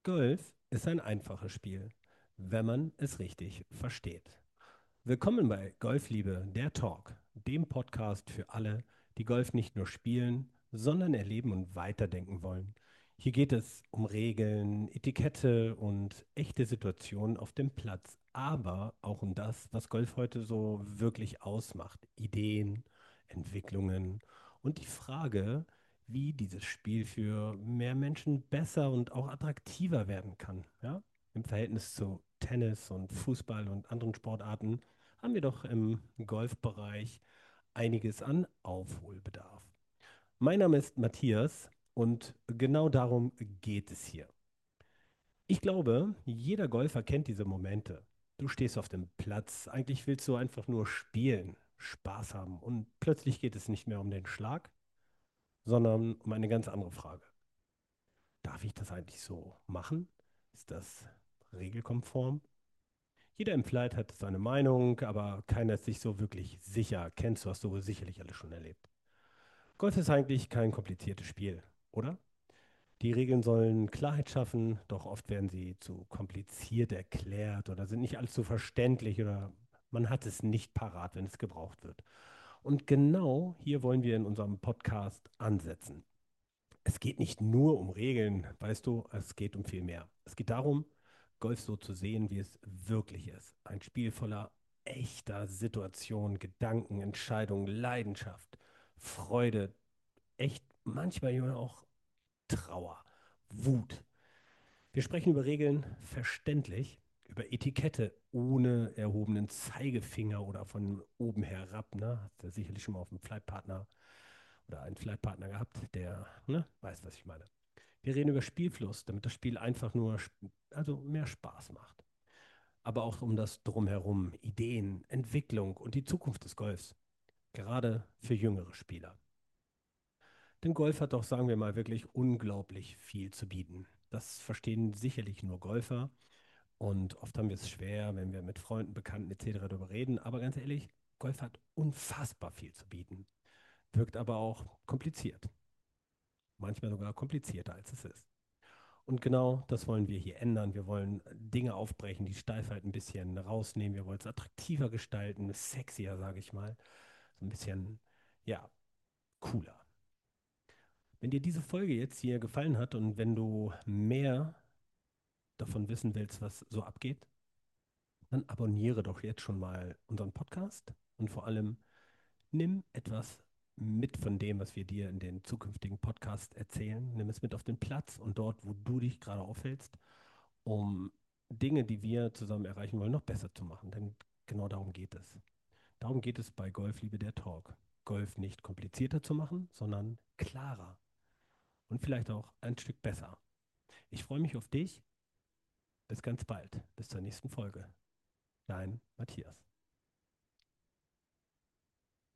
Golf ist ein einfaches Spiel, wenn man es richtig versteht. Willkommen bei Golfliebe, der Talk, dem Podcast für alle, die Golf nicht nur spielen, sondern erleben und weiterdenken wollen. Hier geht es um Regeln, Etikette und echte Situationen auf dem Platz, aber auch um das, was Golf heute so wirklich ausmacht. Ideen, Entwicklungen und die Frage, wie dieses Spiel für mehr Menschen besser und auch attraktiver werden kann. Ja? Im Verhältnis zu Tennis und Fußball und anderen Sportarten haben wir doch im Golfbereich einiges an Aufholbedarf. Mein Name ist Matthias und genau darum geht es hier. Ich glaube, jeder Golfer kennt diese Momente. Du stehst auf dem Platz, eigentlich willst du einfach nur spielen, Spaß haben und plötzlich geht es nicht mehr um den Schlag, sondern um eine ganz andere Frage. Darf ich das eigentlich so machen? Ist das regelkonform? Jeder im Flight hat seine Meinung, aber keiner ist sich so wirklich sicher. Kennst du, hast du wohl sicherlich alles schon erlebt. Golf ist eigentlich kein kompliziertes Spiel, oder? Die Regeln sollen Klarheit schaffen, doch oft werden sie zu kompliziert erklärt oder sind nicht allzu verständlich oder man hat es nicht parat, wenn es gebraucht wird. Und genau hier wollen wir in unserem Podcast ansetzen. Es geht nicht nur um Regeln, weißt du, es geht um viel mehr. Es geht darum, Golf so zu sehen, wie es wirklich ist. Ein Spiel voller echter Situationen, Gedanken, Entscheidungen, Leidenschaft, Freude, echt manchmal ja auch Trauer, Wut. Wir sprechen über Regeln verständlich, über Etikette ohne erhobenen Zeigefinger oder von oben herab. Ne? Hast du sicherlich schon mal auf einem Flightpartner oder einen Flightpartner gehabt, der weiß, was ich meine. Wir reden über Spielfluss, damit das Spiel einfach nur, also mehr Spaß macht. Aber auch um das Drumherum, Ideen, Entwicklung und die Zukunft des Golfs, gerade für jüngere Spieler. Denn Golf hat doch, sagen wir mal, wirklich unglaublich viel zu bieten. Das verstehen sicherlich nur Golfer und oft haben wir es schwer, wenn wir mit Freunden, Bekannten etc. darüber reden. Aber ganz ehrlich, Golf hat unfassbar viel zu bieten, wirkt aber auch kompliziert, manchmal sogar komplizierter als es ist. Und genau das wollen wir hier ändern. Wir wollen Dinge aufbrechen, die Steifheit ein bisschen rausnehmen. Wir wollen es attraktiver gestalten, sexier, sage ich mal. So ein bisschen, ja, cooler. Wenn dir diese Folge jetzt hier gefallen hat und wenn du mehr davon wissen willst, was so abgeht, dann abonniere doch jetzt schon mal unseren Podcast und vor allem nimm etwas mit von dem, was wir dir in den zukünftigen Podcasts erzählen. Nimm es mit auf den Platz und dort, wo du dich gerade aufhältst, um Dinge, die wir zusammen erreichen wollen, noch besser zu machen. Denn genau darum geht es. Darum geht es bei Golf Liebe der Talk. Golf nicht komplizierter zu machen, sondern klarer und vielleicht auch ein Stück besser. Ich freue mich auf dich. Bis ganz bald. Bis zur nächsten Folge. Dein Matthias.